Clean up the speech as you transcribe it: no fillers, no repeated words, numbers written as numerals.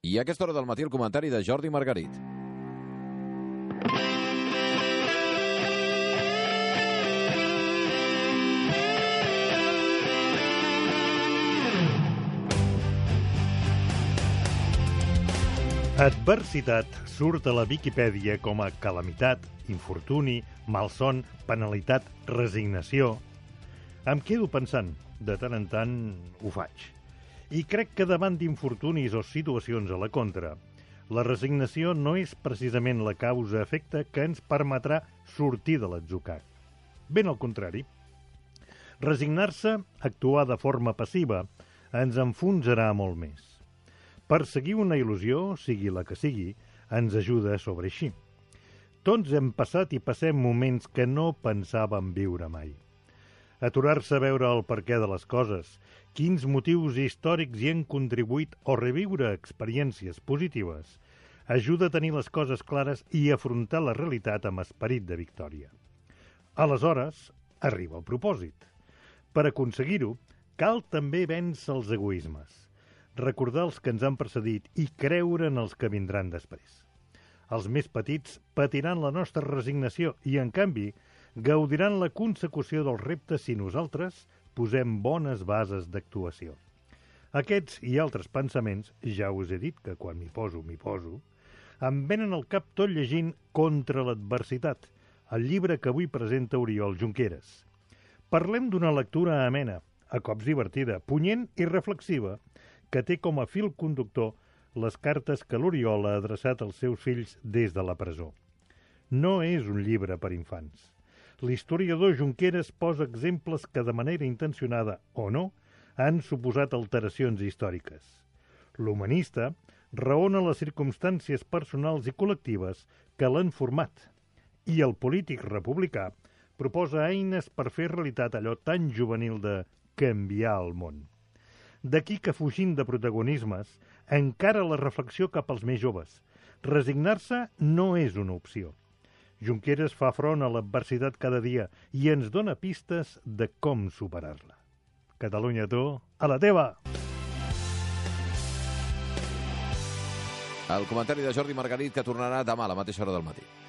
I a aquesta hora del matí el comentari de Jordi Margarit. Adversitat surt a la Viquipèdia com a calamitat, infortuni, malson, penalitat, resignació. Em quedo pensant, de tant en tant ho faig. I crec que davant d'infortunis o situacions a la contra, la resignació no és precisament la causa-efecte que ens permetrà sortir de l'atzucac. Ben al contrari. Resignar-se, actuar de forma passiva, ens enfonsarà molt més. Perseguir una il·lusió, sigui la que sigui, ens ajuda a sobreeixir. Tots hem passat i passem moments que no pensàvem viure mai. Aturar-se a veure el perquè de les coses, quins motius històrics hi han contribuït o reviure experiències positives, ajuda a tenir les coses clares i afrontar la realitat amb esperit de victòria. Aleshores, arriba el propòsit. Per aconseguir-ho, cal també vèncer els egoismes, recordar els que ens han precedit i creure en els que vindran després. Els més petits patiran la nostra resignació i, en canvi, gaudiran la consecució dels reptes si nosaltres posem bones bases d'actuació. Aquests i altres pensaments, ja us he dit que quan m'hi poso, em venen al cap tot llegint Contra l'adversitat, el llibre que avui presenta Oriol Junqueras. Parlem d'una lectura amena, a cops divertida, punyent i reflexiva, que té com a fil conductor les cartes que l'Oriol ha adreçat als seus fills des de la presó. No és un llibre per infants. L'historiador Junqueras posa exemples que de manera intencionada o no han suposat alteracions històriques. L'humanista raona les circumstàncies personals i col·lectives que l'han format i el polític republicà proposa eines per fer realitat allò tan juvenil de canviar el món. D'aquí que, fugint de protagonismes, encara la reflexió cap als més joves. Resignar-se no és una opció. Junqueras fa front a l'adversitat cada dia i ens dona pistes de com superar-la. Catalunya, tu, a la teva! El comentari de Jordi Margarit, que tornarà demà a la mateixa hora del matí.